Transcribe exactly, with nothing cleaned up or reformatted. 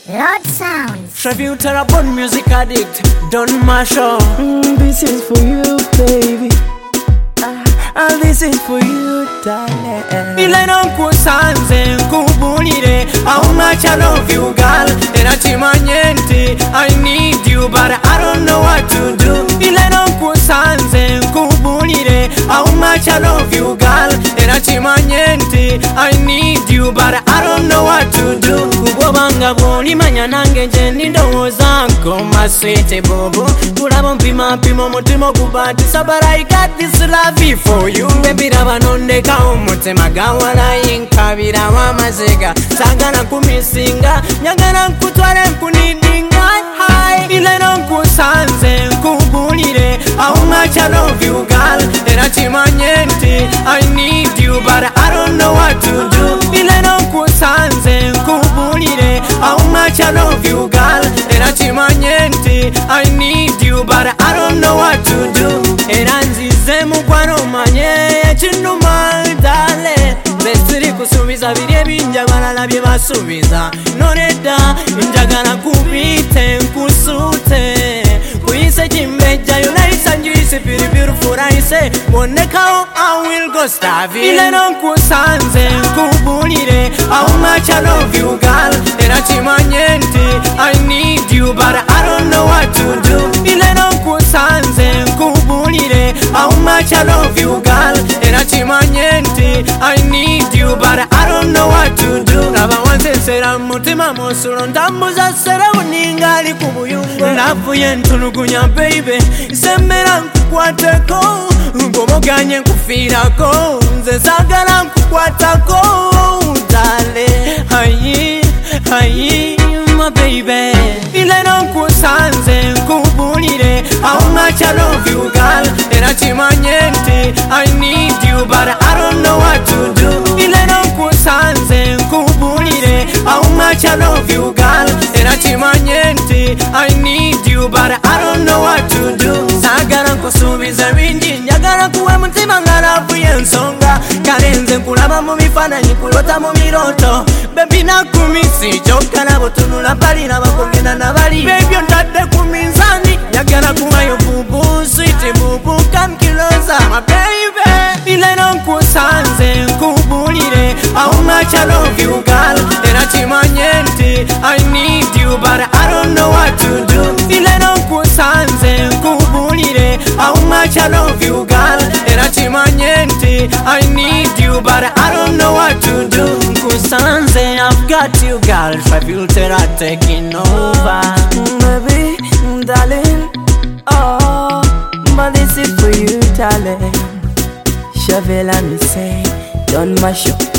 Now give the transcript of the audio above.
Lord Sounds. Tribute to a born music addict, Don Masho. Mm, this is for you, baby. Ah, ah, this is for you, darling. Ile nkusanze nkubulire how much I love you, girl. Era chimanyenti, I need you, but I don't know what to do. Ile nkusanze nkubulire how much I love you, girl. Era chimanyenti, I need you, but I don't know what to do. Kubanga boni manya nange nje ndowooza nko my sweet bobo. Kulaba mpima mpima mutima kubatisa, but I got this love for you. Baby raba nondeka umutima gawala yinkabira wamazega. Sagana kumisinga nyagana nkutwale nkunidinga high. Ile nkusanze nkubulire how much I love you, girl. Era chimanyenti, I need you, but I don't know what to do. Ile nkusanze nkubulire how much I love you, girl. Era chimanyenti, I need you, but I don't know what to do. Era nzize mukwano manye chinuma dale. Besiri kusubiza biri binjagala nabye basubiza. Noneda njagala kubite nkusute. Kuyise chimbeja yulaisa njisi piri beautiful I say. Moneka I will go starve. Ile nkusanze nkubulire how much I love you, girl. Era chimanyenti, I need you, but I don't know what to do. Ile nkusanze nkubulire how much I love you, girl. Era chimanyenti, I need you, but I don't know what to do. Naba wanze sera mutima mosulo ndambuza sera uningali kubuyungo. Nafuye ntulugunya baby, sembera nkukwateko. Ngomoganye nkufirako, nze sagala nkukwatako. Dale, hayi, hayi, my baby. Ile nkusanze nkubulire how much I love you, girl. Era chimanyenti, I need you, but I don't know what to do. Ile nkusanze nkubulire how much I love you, girl. Era chimanyenti, I need you, but I don't know what to do. Sagala nkusubiza bingi, njagala kuwe mutima ngalafuye ensonga. Karenze nkulaba mu bifaananyi kulota mu miroto. Baby nakumisi kyokka nabo tunula bali nabakogenda nabali. Baby ontadde ku minzani, njagala kubayo bubu, sweet bubu, come closer my baby. Ile nkusanze nkubulire how much I love you, girl. Era chimanyenti, I need you, but I don't know what to do. Ile nkusanze nkubulire how much I love you, girl. Era chimanyenti, I need you, but I don't know what to do. Nkusanze, I've got you, girl. Tribute taking over. Baby, darling. Oh, but this is for you, darling. Shavela me say, Don Masho.